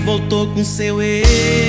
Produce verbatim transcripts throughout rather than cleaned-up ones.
voltou com seu ex.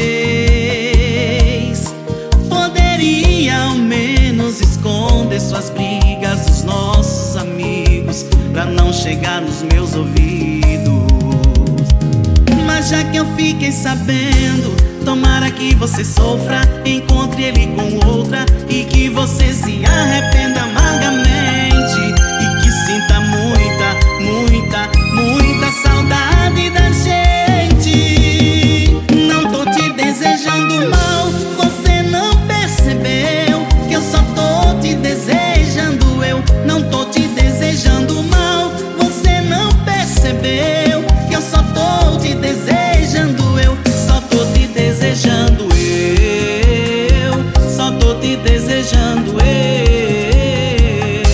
Poderia ao menos esconder suas brigas dos nossos amigos, pra não chegar nos meus ouvidos. Mas já que eu fiquei sabendo, tomara que você sofra, encontre ele com outra e que você se arrependa amargamente, e que sinta muita, muita, muita saudade da gente. Não tô te desejando mal, você não percebeu que eu só tô te desejando eu. Não tô te desejando mal, você não percebeu que eu só tô te desejando eu. Só tô te desejando eu, só tô te desejando eu.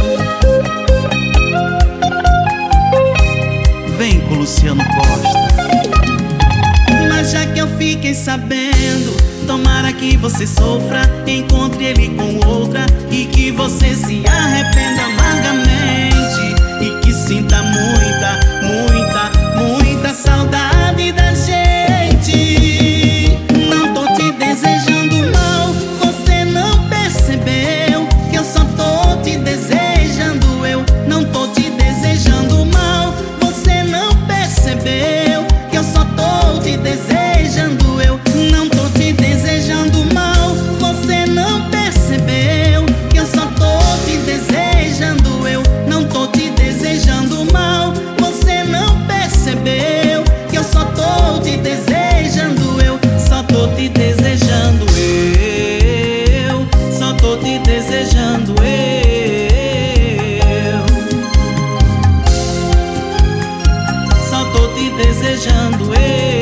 Vem com Luciano Costa. Mas já que eu fiquei sabendo, tomara que você sofra, encontre ele com outra e que você se arrependa amargamente, e que sinta muita, muita, muita saudade da gente. Não tô te desejando mal, você não percebeu que eu só tô te desejando eu. Não tô te desejando mal, você não percebeu que eu só tô te desejando eu. Não tô te desejando mal, você não percebeu que eu só tô te desejando eu. Não tô te desejando mal, você não percebeu que eu só tô te desejando eu. Só tô te desejando eu, só tô te desejando eu, só tô te desejando eu.